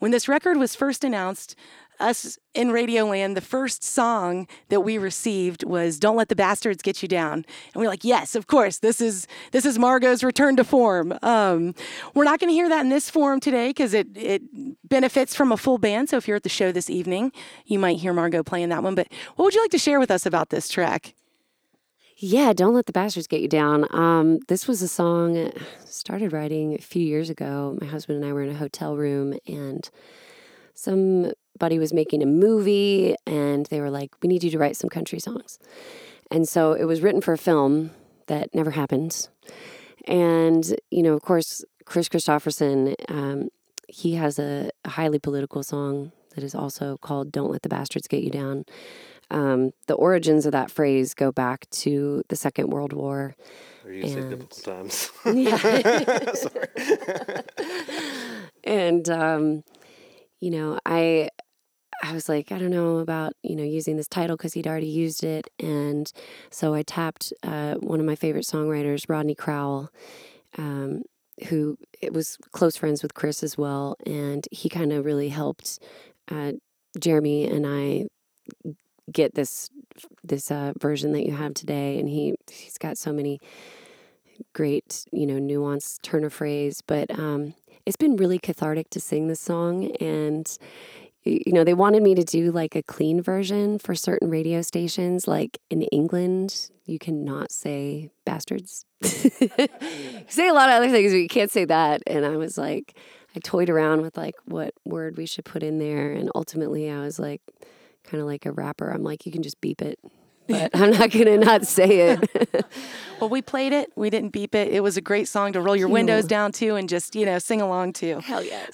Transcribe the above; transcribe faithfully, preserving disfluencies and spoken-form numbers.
when this record was first announced, us in Radioland, the first song that we received was "Don't Let the Bastards Get You Down," and we we're like, "Yes, of course, this is this is Margot's return to form." Um, we're not going to hear that in this form today because it it benefits from a full band. So if you're at the show this evening, you might hear Margot playing that one. But what would you like to share with us about this track? Yeah, Don't Let the Bastards Get You Down. Um, this was a song I started writing a few years ago. My husband and I were in a hotel room, and somebody was making a movie, and they were like, "We need you to write some country songs." And so it was written for a film that never happened. And, you know, of course, Chris Christopherson, um, he has a, a highly political song that is also called "Don't Let the Bastards Get You Down." Um, the origins of that phrase go back to the Second World War. Or used it biblical times. Yeah. Sorry. And, um, you know, I I was like, I don't know about, you know, using this title because he'd already used it. And so I tapped uh, one of my favorite songwriters, Rodney Crowell, um, who it was close friends with Chris as well. And he kind of really helped uh, Jeremy and I get this this uh, version that you have today. And he, he's got so many great, you know, nuanced turn of phrase. But um, it's been really cathartic to sing this song. And, you know, they wanted me to do like a clean version for certain radio stations. Like in England, you cannot say bastards. You say a lot of other things, but you can't say that. And I was like, I toyed around with like what word we should put in there. And ultimately I was like, kind of like a rapper. I'm like, you can just beep it, but I'm not going to not say it. Well, we played it. We didn't beep it. It was a great song to roll your windows down to and just, you know, sing along to. Hell yes.